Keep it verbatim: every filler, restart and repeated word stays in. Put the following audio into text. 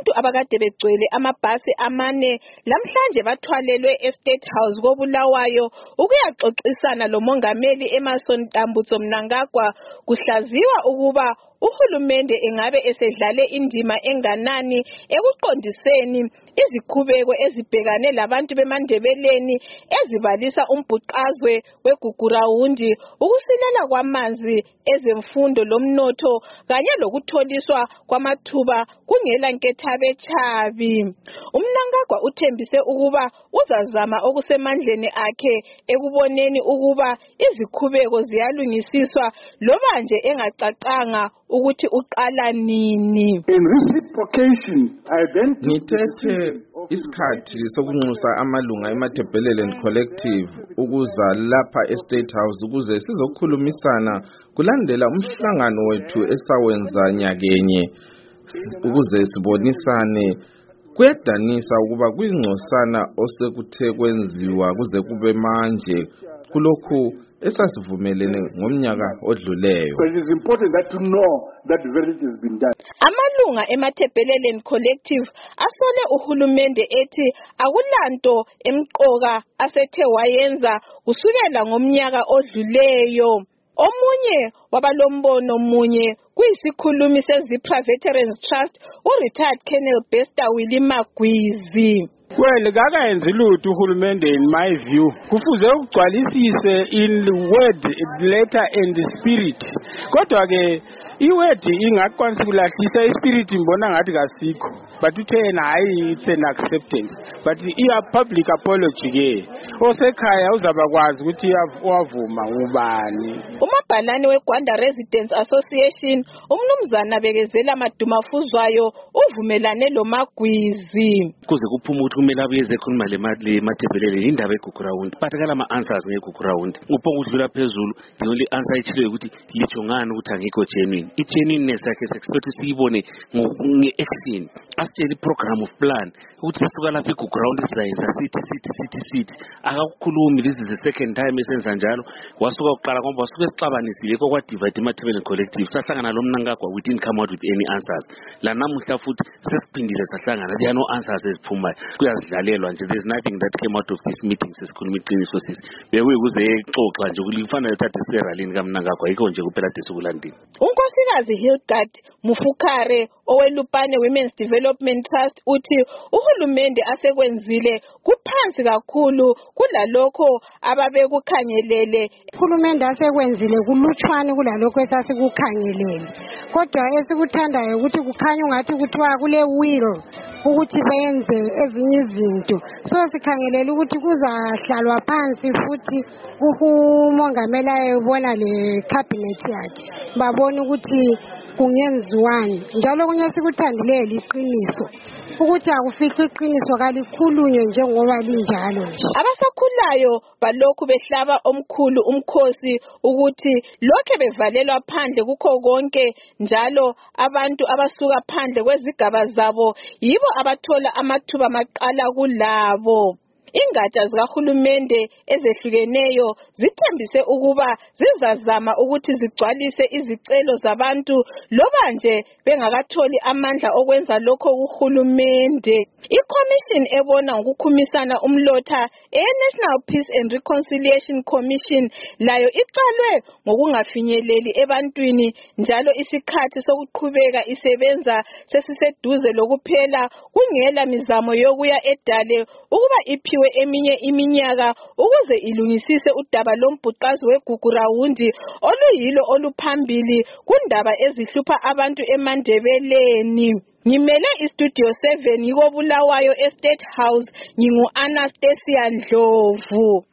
Abantu abakade begcwele amabhasi amane lamhlanje bathwalelwe eState House koBulawayo ukuyaxoxisana lomongameli Emmerson Tambutso Mnangagwa kuhlaziwa ukuba uhulumende engabe esedlale indima enganani ekuqondiseni izikhubeko ezibhekane labantu beMandebeleni ezibalisa umbhuqazwe weGugurawundi, ukusilela kwamanzi, ezemfundo lomnotho kanye lokutholiswa kwamathuba kungela nkethabechabi. Umnangagwa uthembise ukuba uzazama okusemandleni akhe ekuboneni ukuba izikhubeko ziyalungisiswa loba nje engacacanga ukuthi uqala nini. In reciprocation, I then ngithethe isikhathi sokunxusa amalunga eMatabeleland Collective ukuza lapha eState House ukuze sizokhulumisana kulandela umhlangano wethu esawenza nyakenye ukuze sibonisane. Kuyadanisa ukuba kwingxosana osekuthe kwenziwa kuze kube manje kulokhu esasivumelene ngomnyaka odluleyo. But it is important that to know that very it has been done. Amalunga eMatabeleland Collective asole uhulumende ethi akulanto emqoka asethe wayenza kusukela ngomnyaka odluleyo. Omunye wabalombono munye kuyisikhulumi seZipra Veterans Trust u-retired Colonel Bester Willie Magwizi. Well, kakayenzi lutho uhulumende in my view. Kufuze ukugcwalisise in word, letter and spirit. Kodwa ke iword ingakwanisa ukulahlisa ispirit imbona ngathi kasikho. But uthena hayi it's an acceptance. But iya public apology ke. Osekhaya uzabakwazi ukuthi wavuma ubani. Umabhalane weGwanda Residents Association umnumzana Bekezela Madumafuzwayo uvumelane lo Magwizi. Kuze kuphuma ukuthi kumele abuyeze khuluma le mali eMatabeleland indaba eGugurawundi. Bathakala ama answers ngeGugurawundi. Uphonga udlula phezulu, the only answer ichilo ukuthi litsho ngani ukuthi angikho genuine. I genuineness yakhe expect siyibone nge-action. Asitshela i-program of plan ukuthi sisuka lapha eGugurawundi sizayenza sithi sithi sithi sithi. Akakukhulumi, this is the second time esenza njalo. Wasuka uqala kwamba wasuka esixabanisile kwa divide iMatabeleland Collective. Sahlangana lo Mnangagwa, we didn't come out with any answers. La namuhla futhi sesiphindile sahlangana, there are no answers eziphumayo. Kuyazidlalelwa nje, there's nothing that came out of this meeting. Sesikhuluma iqiniso sisi bekuyi kuze exoxa nje kulifanele thathe seralini kaMnangagwa yikho nje kuphela desikulandini. Unkosikazi Hildegard Mufukare owelupane Women's Development Trust uthi uhulumende asekwenzile kuphansi kakhulu kulalokho ababekukhangelele. Uhulumende asekwenzile kulutshwane kulalokho esasikukhangelele. Kodwa esikuthandayo ukuthi kukhanya ungathi kuthiwa kule will ukuthi benze ezinye izinto. So sikhangelela ukuthi kuzahlalwa phansi futhi umongameli ayebona le cabinet yakhe babona ukuthi kungenziwani. Njalo kunye sikuthandile liqiniso ukuthi akufika iqiniso kalikhulunywe njengoba linjalo nje. Abasakhulayo balokhu behlaba omkhulu umkhosi ukuthi lokho bevalelwa phandle kukho konke, njalo abantu abasuka phandle kwezigaba zabo yibo abathola amathuba maqala kulabo. Ingatsha zikahulumende ezehlukeneyo zithembise ukuba zizazama ukuthi zigcwalise izicelo zabantu loba nje bengakatholi amandla okwenza lokho uhulumende. I-commission ebona ngokukhumisana umlotha e-National Peace and Reconciliation Commission layo iqalwe ngokungafinyeleli ebantwini, njalo isikhathi sokuqhubeka isebenza sesiseduze lokuphela kungela mizamo yokuya edale ukuba iphiwe eminye iminyaka ukuze ilungisise udaba lombhuqazi weGugurawundi oluyilo oluphambili kundaba ezihlupha abantu eMandebeleni. Ngimele iStudio seven yiko Bulawayo eState House, ngingu Anastasia Ndlovu.